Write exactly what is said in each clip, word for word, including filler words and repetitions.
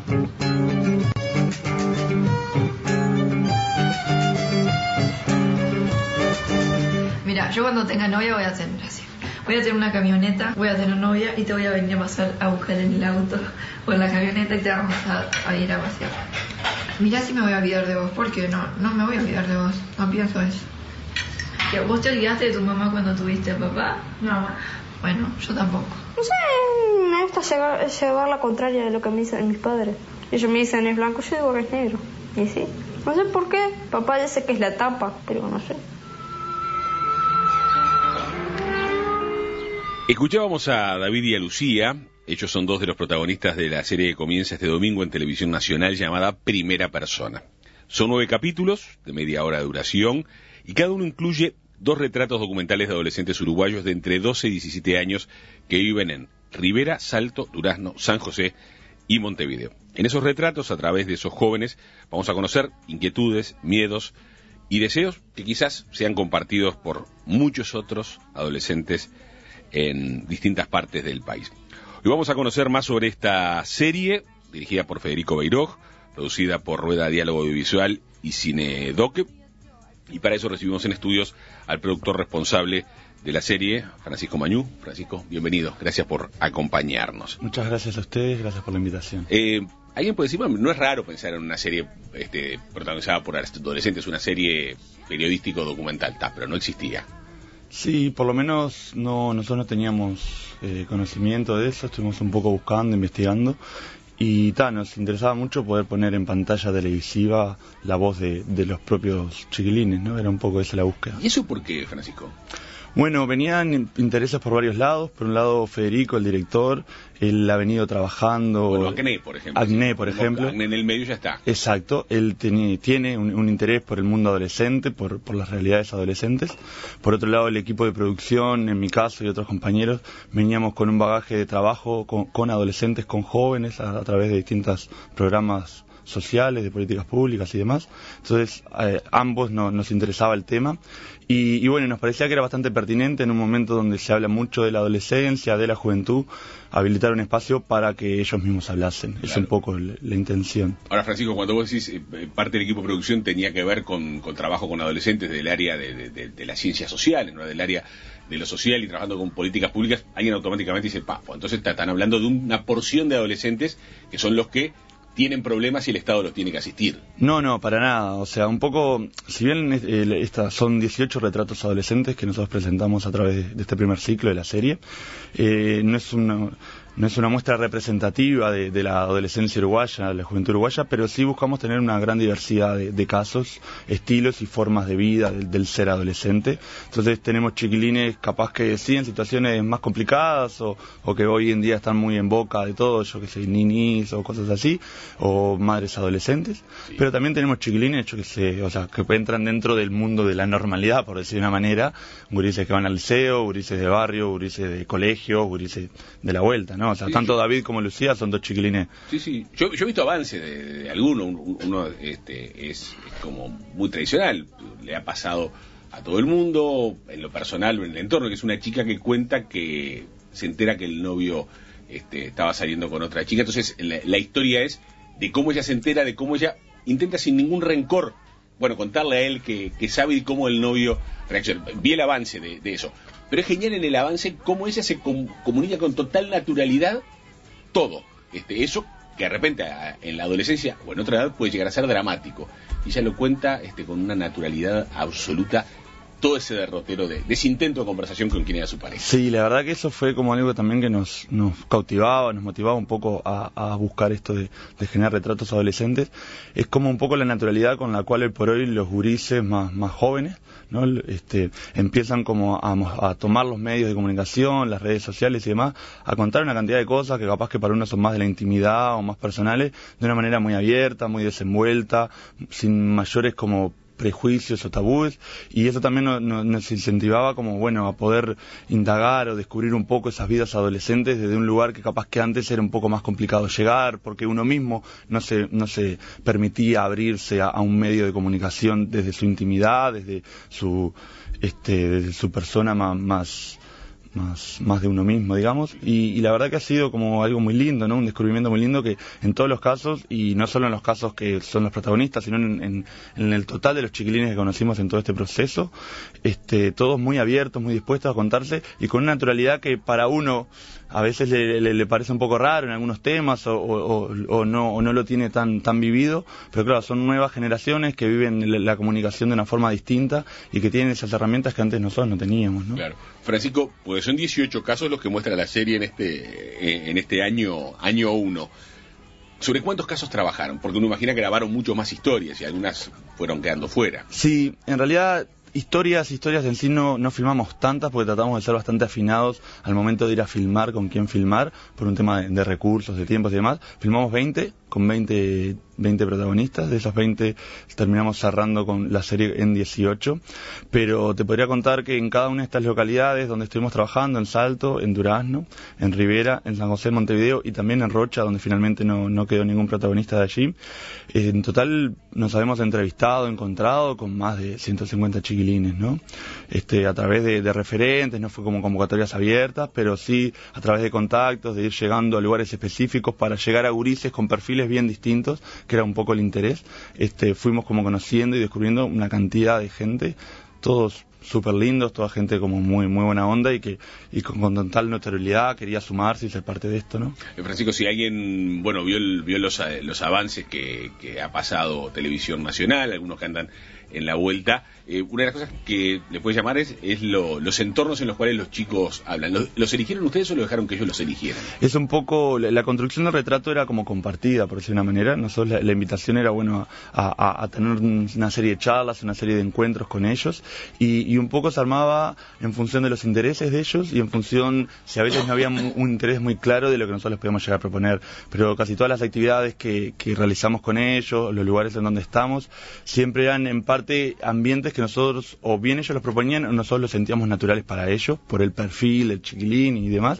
Mira, yo cuando tenga novia voy a hacer así. Voy a tener una camioneta, voy a tener novia y te voy a venir a pasar a buscar en el auto o en la camioneta y te vamos a, a ir a pasear. Mirá si me voy a olvidar de vos, porque no, no me voy a olvidar de vos, no pienso eso. ¿Que ¿Vos te olvidaste de tu mamá cuando tuviste a papá? No. Bueno, yo tampoco. No sé, me gusta llevar, llevar la contraria de lo que me dicen mis padres. Ellos me dicen es blanco, yo digo que es negro. Y sí, no sé por qué. Papá dice que es la tapa, pero no sé. Escuchábamos a David y a Lucía. Ellos son dos de los protagonistas de la serie que comienza este domingo en Televisión Nacional llamada Primera Persona. Son nueve capítulos de media hora de duración y cada uno incluye dos retratos documentales de adolescentes uruguayos de entre doce y diecisiete años que viven en Rivera, Salto, Durazno, San José y Montevideo. En esos retratos, a través de esos jóvenes, vamos a conocer inquietudes, miedos y deseos que quizás sean compartidos por muchos otros adolescentes en distintas partes del país. Hoy vamos a conocer más sobre esta serie, dirigida por Federico Beiroj, producida por Rueda Diálogo Audiovisual y Cine Doque, y para eso recibimos en estudios al productor responsable de la serie, Francisco Mañú. Francisco, bienvenido, gracias por acompañarnos. Muchas gracias a ustedes, gracias por la invitación. Eh, Alguien puede decir, bueno, no es raro pensar en una serie este, protagonizada por adolescentes, una serie periodístico documental, ta, pero no existía. Sí, por lo menos no nosotros no teníamos eh, conocimiento de eso, estuvimos un poco buscando, investigando, y ta, nos interesaba mucho poder poner en pantalla televisiva la voz de, de los propios chiquilines, ¿no? Era un poco esa la búsqueda. ¿Y eso por qué, Francisco? Bueno, venían intereses por varios lados. Por un lado, Federico, el director, él ha venido trabajando... Bueno, Acné, por ejemplo. Acné, por ejemplo. Acné en el medio ya está. Exacto. Él tiene, tiene un, un interés por el mundo adolescente, por, por las realidades adolescentes. Por otro lado, el equipo de producción, en mi caso y otros compañeros, veníamos con un bagaje de trabajo con, con adolescentes, con jóvenes, a, a través de distintos programas sociales, de políticas públicas y demás. Entonces, eh, ambos no, nos interesaba el tema. Y, y bueno, nos parecía que era bastante pertinente en un momento donde se habla mucho de la adolescencia, de la juventud, habilitar un espacio para que ellos mismos hablasen. Claro. Es un poco la, la intención. Ahora, Francisco, cuando vos decís eh, parte del equipo de producción tenía que ver con, con trabajo con adolescentes del área de, de, de, de las ciencias sociales, ¿no? Del área de lo social y trabajando con políticas públicas, alguien automáticamente dice, pa, pues entonces están hablando de una porción de adolescentes que son los que tienen problemas y el Estado los tiene que asistir. No, no, para nada. O sea, un poco, si bien eh, estas son dieciocho retratos adolescentes que nosotros presentamos a través de este primer ciclo de la serie, eh, no es una... No es una muestra representativa de, de la adolescencia uruguaya, de la juventud uruguaya, pero sí buscamos tener una gran diversidad de, de casos, estilos y formas de vida del, del ser adolescente. Entonces tenemos chiquilines capaz que sí en situaciones más complicadas o, o que hoy en día están muy en boca de todo, yo que sé, ninis o cosas así, o madres adolescentes. Sí. Pero también tenemos chiquilines, yo que sé, o sea, que entran dentro del mundo de la normalidad, por decir de una manera, gurises que van al liceo, gurises de barrio, gurises de colegio, gurises de la vuelta, ¿no? O sea, sí, tanto sí. David como Lucía son dos chiquilines. Sí, sí. Yo, yo he visto avances de, de, de alguno. Uno este, es, es como muy tradicional. Le ha pasado a todo el mundo, en lo personal o en el entorno, que es una chica que cuenta que se entera que el novio este, estaba saliendo con otra chica. Entonces, la, la historia es de cómo ella se entera, de cómo ella intenta sin ningún rencor, bueno, contarle a él que, que sabe y cómo el novio reacciona. Vi el avance de, de eso. Pero es genial en el avance cómo ella se com- comunica con total naturalidad todo. Este, eso que de repente a, en la adolescencia o en otra edad puede llegar a ser dramático. Y ella lo cuenta este, con una naturalidad absoluta, todo ese derrotero de, de ese intento de conversación con quien era su pareja. Sí, la verdad que eso fue como algo también que nos, nos cautivaba, nos motivaba un poco a, a buscar esto de, de generar retratos adolescentes. Es como un poco la naturalidad con la cual hoy por hoy los gurises más, más jóvenes, ¿no? Este, empiezan como a, a tomar los medios de comunicación, las redes sociales y demás, a contar una cantidad de cosas que capaz que para uno son más de la intimidad o más personales, de una manera muy abierta, muy desenvuelta, sin mayores como prejuicios o tabúes, y eso también nos, nos incentivaba como bueno a poder indagar o descubrir un poco esas vidas adolescentes desde un lugar que capaz que antes era un poco más complicado llegar, porque uno mismo no se, no se permitía abrirse a, a un medio de comunicación desde su intimidad, desde su, este, desde su persona más, más más, más de uno mismo, digamos, y, y la verdad que ha sido como algo muy lindo, ¿no? Un descubrimiento muy lindo que en todos los casos, y no solo en los casos que son los protagonistas, sino en, en, en el total de los chiquilines que conocimos en todo este proceso, este, todos muy abiertos, muy dispuestos a contarse y con una naturalidad que para uno a veces le, le, le parece un poco raro en algunos temas o, o, o, no, o no lo tiene tan, tan vivido, pero claro, son nuevas generaciones que viven la, la comunicación de una forma distinta y que tienen esas herramientas que antes nosotros no teníamos, ¿no? Claro. Francisco, pues son dieciocho casos los que muestra la serie en este, en este año, año uno. ¿Sobre cuántos casos trabajaron? Porque uno imagina que grabaron mucho más historias y algunas fueron quedando fuera. Sí, en realidad historias, historias en sí no, no filmamos tantas porque tratamos de ser bastante afinados al momento de ir a filmar con quién filmar, por un tema de, de recursos, de tiempos y demás. Filmamos veinte, con veinte, veinte protagonistas, de esos veinte terminamos cerrando con la serie en dieciocho, pero te podría contar que en cada una de estas localidades donde estuvimos trabajando, en Salto, en Durazno, en Rivera, en San José, Montevideo y también en Rocha, donde finalmente no, no quedó ningún protagonista de allí, eh, en total nos habíamos entrevistado, encontrado con más de ciento cincuenta chiquilines, ¿no? Este, a través de, de referentes, no fue como convocatorias abiertas, pero sí a través de contactos, de ir llegando a lugares específicos para llegar a gurises con perfiles bien distintos, que era un poco el interés. Este, fuimos como conociendo y descubriendo una cantidad de gente, todos súper lindos, toda gente como muy muy buena onda y que y con, con total notoriedad quería sumarse y ser parte de esto, ¿no? Francisco, si alguien, bueno, vio, el, vio los, los avances que, que ha pasado Televisión Nacional, algunos que andan en la vuelta, eh, una de las cosas que le puede llamar es, es lo, los entornos en los cuales los chicos hablan. ¿Los, ¿Los eligieron ustedes o lo dejaron que ellos los eligieran? Es un poco, la, la construcción del retrato era como compartida, por decir de una manera. Nosotros la, la invitación era, bueno, a, a, a tener una serie de charlas, una serie de encuentros con ellos y, y un poco se armaba en función de los intereses de ellos y en función, si a veces no había un, un interés muy claro de lo que nosotros podíamos llegar a proponer, pero casi todas las actividades que, que realizamos con ellos, los lugares en donde estamos, siempre eran en parte ambientes que nosotros, o bien ellos los proponían, o nosotros los sentíamos naturales para ellos, por el perfil, el chiquilín y demás,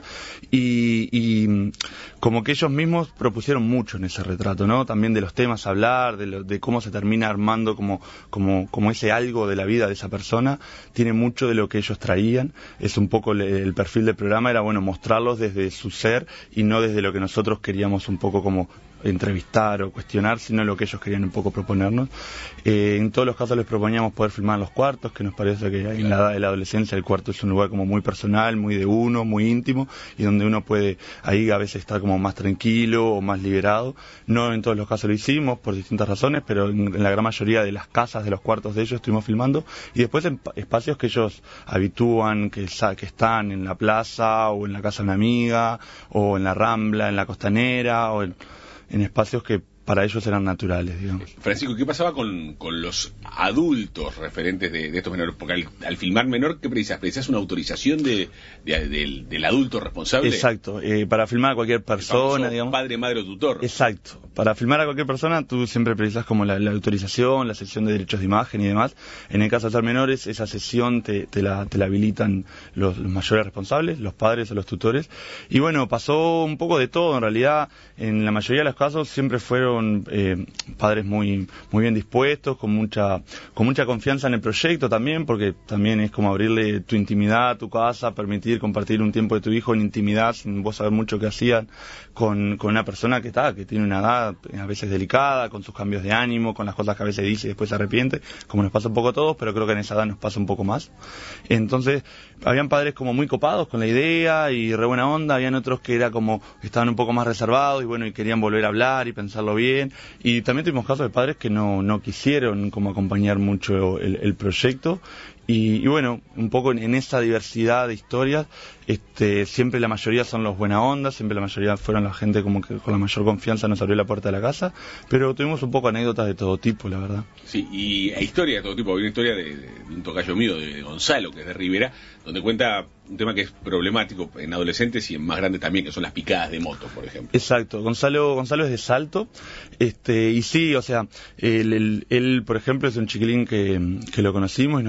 y, y como que ellos mismos propusieron mucho en ese retrato, ¿no? También de los temas a hablar, de, lo, de cómo se termina armando como, como, como ese algo de la vida de esa persona, tiene mucho de lo que ellos traían, es un poco el, el perfil del programa, era bueno mostrarlos desde su ser y no desde lo que nosotros queríamos un poco como entrevistar o cuestionar, sino lo que ellos querían un poco proponernos. Eh, en todos los casos les proponíamos poder filmar en los cuartos, que nos parece que en la edad de la adolescencia el cuarto es un lugar como muy personal, muy de uno, muy íntimo, y donde uno puede ahí a veces estar como más tranquilo o más liberado. No en todos los casos lo hicimos por distintas razones, pero en, en la gran mayoría de las casas, de los cuartos de ellos estuvimos filmando, y después en espacios que ellos habitúan, que, que están en la plaza o en la casa de una amiga o en la Rambla, en la Costanera o en en espacios que para ellos eran naturales, digamos. Francisco, ¿qué pasaba con, con los adultos referentes de, de estos menores? Porque al, al filmar menor, ¿qué precisas? ¿Precisas una autorización de, de, de, del adulto responsable? Exacto, eh, para filmar a cualquier persona, digamos. Padre, madre o tutor. Exacto, para filmar a cualquier persona tú siempre precisas como la, la autorización, la sesión de derechos de imagen y demás. En el caso de ser menores, esa sesión te, te, la, te la habilitan los, los mayores responsables, los padres o los tutores. Y bueno, pasó un poco de todo, en realidad, en la mayoría de los casos siempre fueron Eh, padres muy muy bien dispuestos, con mucha con mucha confianza en el proyecto también, porque también es como abrirle tu intimidad a tu casa, permitir compartir un tiempo de tu hijo en intimidad sin vos saber mucho qué hacían con, con una persona que está que tiene una edad a veces delicada, con sus cambios de ánimo, con las cosas que a veces dice y después se arrepiente, como nos pasa un poco a todos, pero creo que en esa edad nos pasa un poco más. Entonces habían padres como muy copados con la idea y re buena onda, habían otros que era como estaban un poco más reservados y bueno, y querían volver a hablar y pensarlo bien. Y también tuvimos casos de padres que no, no quisieron como acompañar mucho el, el proyecto y, y bueno, un poco en, en esa diversidad de historias, este, siempre la mayoría son los buena onda, siempre la mayoría fueron la gente como que con la mayor confianza nos abrió la puerta de la casa, pero tuvimos un poco anécdotas de todo tipo, la verdad. Sí, y hay historias de todo tipo. Hay una historia de, de, de un tocayo mío, de Gonzalo, que es de Rivera, donde cuenta un tema que es problemático en adolescentes y en más grandes también, que son las picadas de moto, por ejemplo. Exacto, Gonzalo Gonzalo es de Salto, este y sí, o sea, él, él, él por ejemplo, es un chiquilín que, que lo conocimos y nos encantó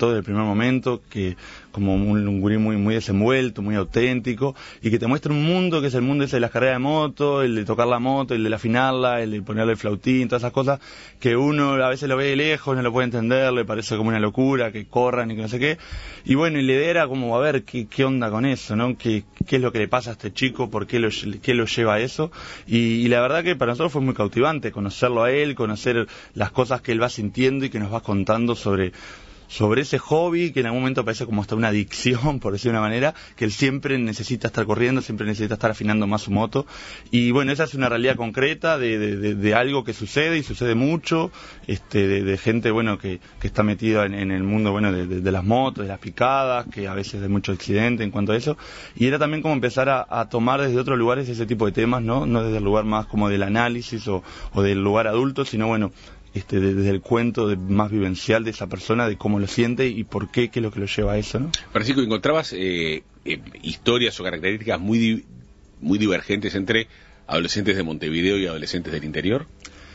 encantó desde el primer momento, que como un, un gurí muy, muy desenvuelto, muy auténtico, y que te muestra un mundo que es el mundo ese de las carreras de moto, el de tocar la moto, el de afinarla, el de ponerle el flautín, todas esas cosas que uno a veces lo ve de lejos, no lo puede entender, le parece como una locura, que corran y que no sé qué. Y bueno, y la idea era como, a ver, qué, qué onda con eso, ¿no? ¿Qué, qué es lo que le pasa a este chico? ¿Por qué lo, qué lo lleva a eso? Y, y la verdad que para nosotros fue muy cautivante conocerlo a él, conocer las cosas que él va sintiendo y que nos va contando sobre sobre ese hobby que en algún momento parece como hasta una adicción, por decir de una manera, que él siempre necesita estar corriendo, siempre necesita estar afinando más su moto. Y bueno, esa es una realidad concreta de, de, de, de algo que sucede y sucede mucho, este, de, de gente bueno que, que está metida en, en el mundo bueno de, de, de las motos, de las picadas, que a veces hay mucho accidente en cuanto a eso. Y era también como empezar a, a tomar desde otros lugares ese tipo de temas, ¿no? No desde el lugar más como del análisis o, o del lugar adulto, sino bueno, Este, desde el cuento de, más vivencial de esa persona, de cómo lo siente y por qué, qué es lo que lo lleva a eso, ¿no? Francisco, ¿encontrabas eh, eh, historias o características muy, di muy divergentes entre adolescentes de Montevideo y adolescentes del interior?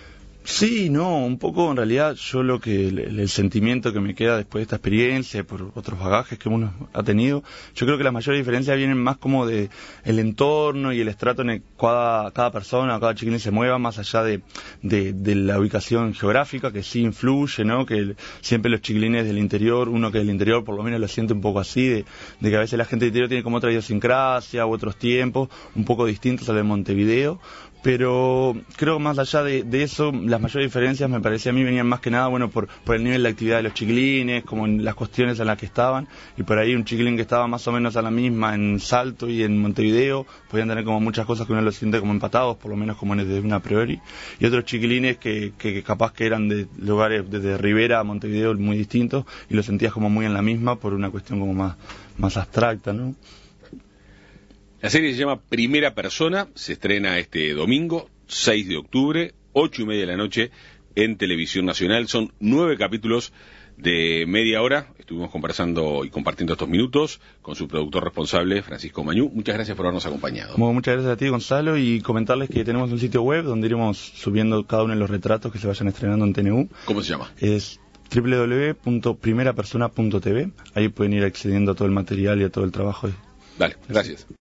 Sí, no, un poco en realidad yo lo que, el, el sentimiento que me queda después de esta experiencia, por otros bagajes que uno ha tenido, yo creo que las mayores diferencias vienen más como de el entorno y el estrato en el que cada, cada persona, cada chiquilín se mueva, más allá de, de, de la ubicación geográfica, que sí influye, ¿no? Que el, siempre los chiquilines del interior, uno que es del interior por lo menos lo siente un poco así, de, de que a veces la gente del interior tiene como otra idiosincrasia u otros tiempos, un poco distintos al de Montevideo. Pero creo que más allá de, de eso, las mayores diferencias me parecía a mí venían más que nada bueno por, por el nivel de actividad de los chiquilines, como en las cuestiones en las que estaban, y por ahí un chiquilín que estaba más o menos a la misma en Salto y en Montevideo, podían tener como muchas cosas que uno lo siente como empatados, por lo menos como desde una a priori, y otros chiquilines que, que capaz que eran de lugares desde Rivera a Montevideo muy distintos, y lo sentías como muy en la misma por una cuestión como más, más abstracta, ¿no? La serie se llama Primera Persona, se estrena este domingo, seis de octubre, ocho y media de la noche, en Televisión Nacional. Son nueve capítulos de media hora. Estuvimos conversando y compartiendo estos minutos con su productor responsable, Francisco Mañú. Muchas gracias por habernos acompañado. Bueno, muchas gracias a ti, Gonzalo, y comentarles que tenemos un sitio web donde iremos subiendo cada uno de los retratos que se vayan estrenando en T N U. ¿Cómo se llama? Es doble u doble u doble u punto primera persona punto t v. Ahí pueden ir accediendo a todo el material y a todo el trabajo. Dale, gracias.